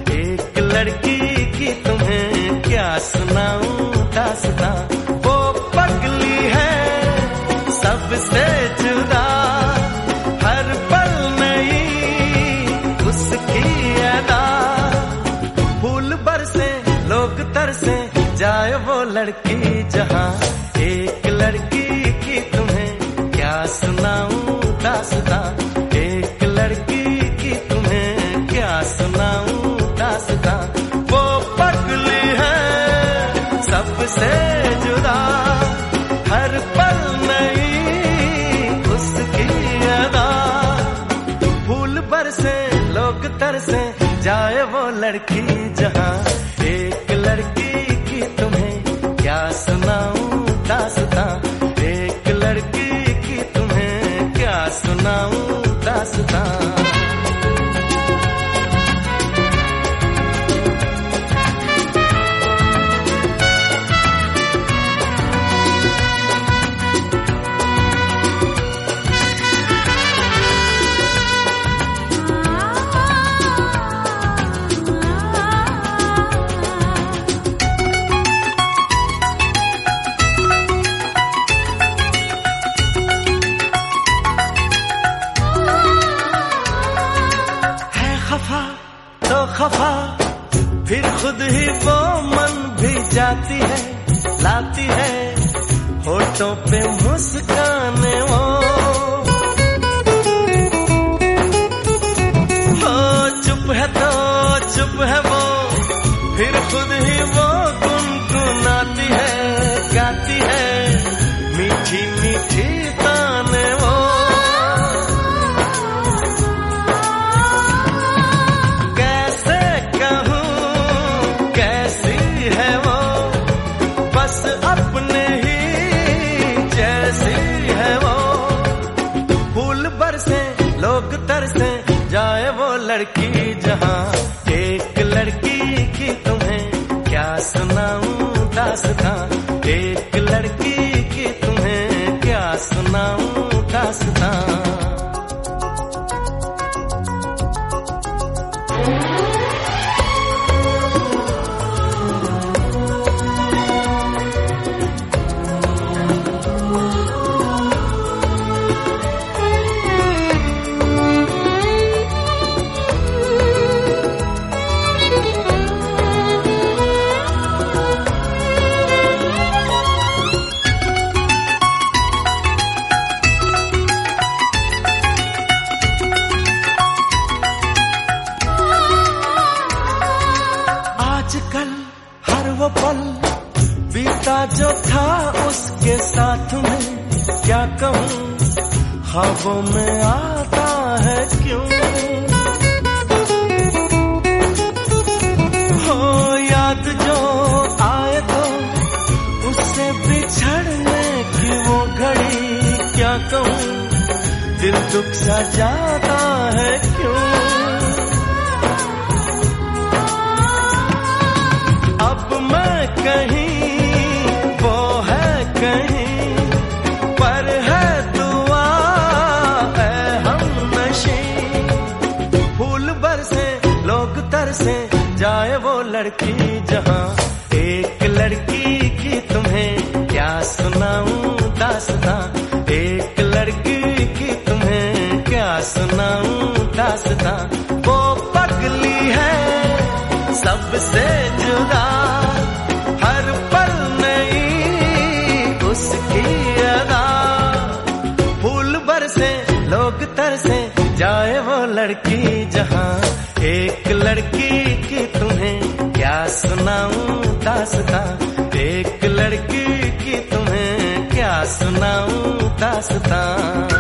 एक लड़की की तुम्हें क्या सुनाऊं दास्तां। वो पगली है सबसे जुदा, हर पल नई उसकी अदा। फूल बरसे लोग तरसे, जाए वो लड़की जहां। एक लड़की की तुम्हें क्या सुनाऊं दास्तां। एक लड़की की तुम्हें क्या सुनाऊं दास्तां। वो पगली है सबसे जुदा, हर पल नई उसकी अदा। फूल बरसे लोग तरसे, जाए वो लड़की जहां। एक लड़की की तुम्हें क्या सुनाऊं दास्तां। एक लड़की की तुम्हें क्या सुनाऊं दास्तां। तो खफा फिर खुद ही वो मन भी जाती है, लाती है होठों पे मुस्काने वो। हो चुप है तो चुप है वो, फिर खुद ही वो गुनगुनाती है, गाती है मीठी मीठी ताने वो। अपने ही जैसी है वो। फूल बरसे लोग तरसे, जाए वो लड़की जहां। एक लड़की की तुम्हें क्या सुनाऊं दास्तां। एक लड़की की तुम्हें क्या सुनाऊं दास्तां। आजकल हर वो पल बीता जो था उसके साथ में, क्या कहूँ ख्वाबों में आता है क्यों। हो याद जो आए तो उससे बिछड़ने की वो घड़ी, क्या कहूँ दिल दुख सा जाता है क्यों। अब मैं कहीं वो है कहीं, पर है दुआ है हमनशी। फूल बरसे लोग तरसे, जाए वो लड़की जहां। एक लड़की की तुम्हें क्या सुनाऊं दास्तां। एक लड़की की तुम्हें क्या सुनाऊं दास्तां। वो पगली है सबसे जुदा, हर पल नई उसकी अदा। फूल बरसे लोग तरसे, जाए वो लड़की जहां। एक लड़की की तुम्हें क्या सुनाऊं दास्तां। एक लड़की की तुम्हें क्या सुनाऊं दास्तां।